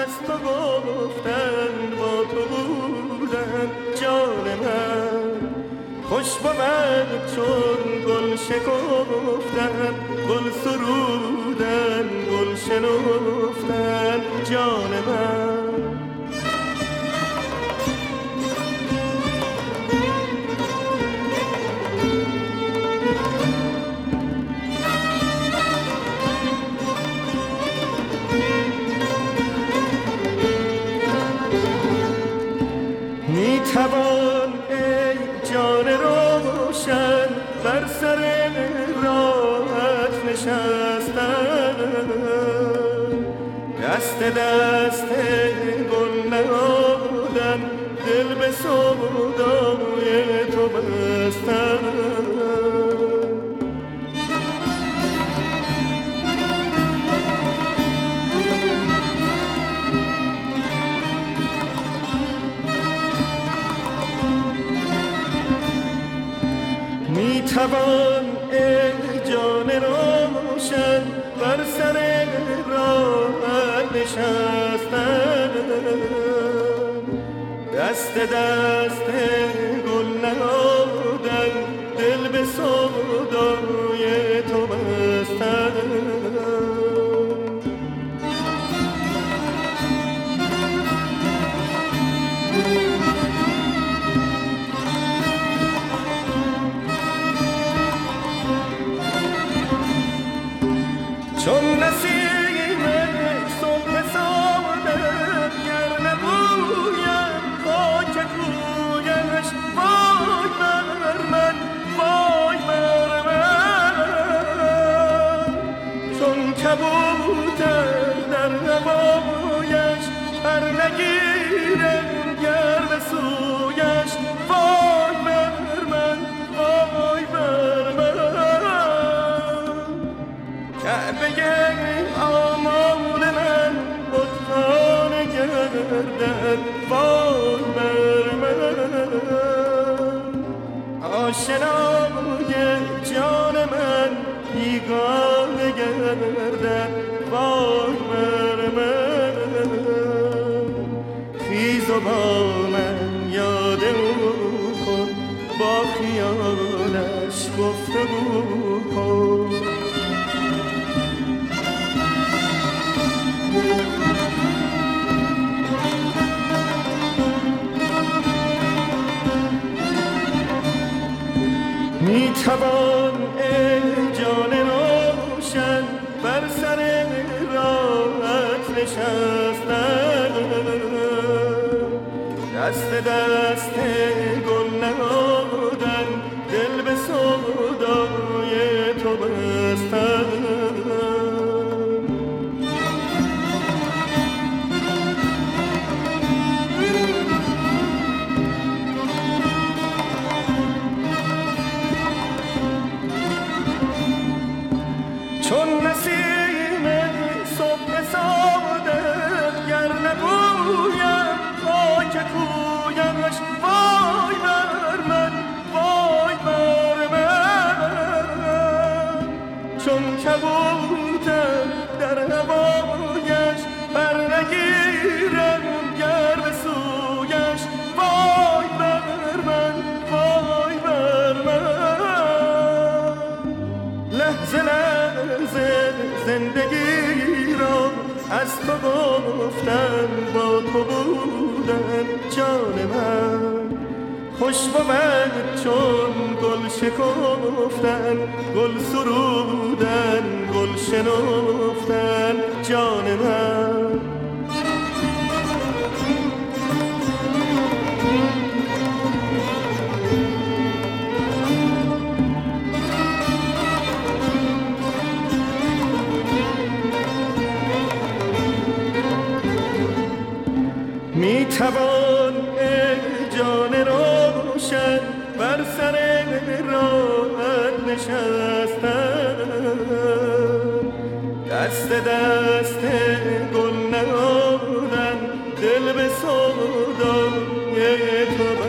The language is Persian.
از تو گفتن با تو بودن جان من خوش بود چون گل شکفتن گل سرودن گل شنفتن جان من می توان ای جان روشن بر سر راحت نشستن دست دست گل نهادن دل به سودای تو بستن می توان ای جان روشن بر سر راحت نشستن دست دست گل نهادن دل به سودای تو بستن چون نسیم صبح سعادت گر نبویم خاک کویش وای بر من وای بر من چون کبوتر در هوایش پر نگیرم گر به سویش وای بر من وای بر من کعبه آمال من بتخانه گردد وای بر من آشنای جان من بیگانه گردد وای بر من خیز و با من یاد او کن با خیالش گفتگو کن می توان ای جان روشن بر سر راحت نشستن دست دست گل نهادن دل به سودای تو بستن چون نسیم صبح سعادت گر نبویم خاک کویش وای بر من وای بر من چون کبوتر در هوایش پر نگیرم گر به سویش وای بر من وای بر من لحظه زندگی را از تو گفتن با تو بودن جان من خوش بود چون گل شکفتن گل سرودن گل شنفتن جان من می توان ای جان روشن بر سر راحت نشستن دست دست گل نهادن دل به سودای تو